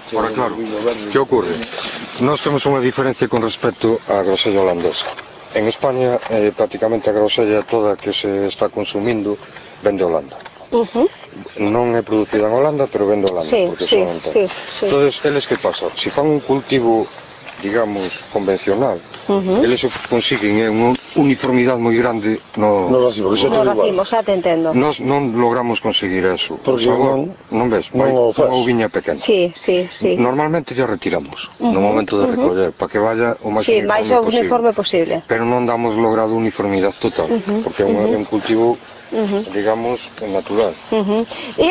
Ahora, claro, ¿qué ocurre? Nós temos unha diferencia con respecto á grosella holandesa. En España, prácticamente a grosella toda que se está consumindo vende Holanda. Non é producida en Holanda, pero vende Holanda, porque son enteros. Entonces, eles que pasa? Se fan un cultivo, digamos, convencional, eles o que consiguen é unha uniformidade moi grande no racimo, xa te entendo. Nós non logramos conseguir eso. Porque non ves, vai unha uviña pequena. Normalmente ya retiramos no momento de recoller, para que vaya o máis uniforme posible. Pero non damos logrado uniformidade total, porque é un cultivo, digamos, natural.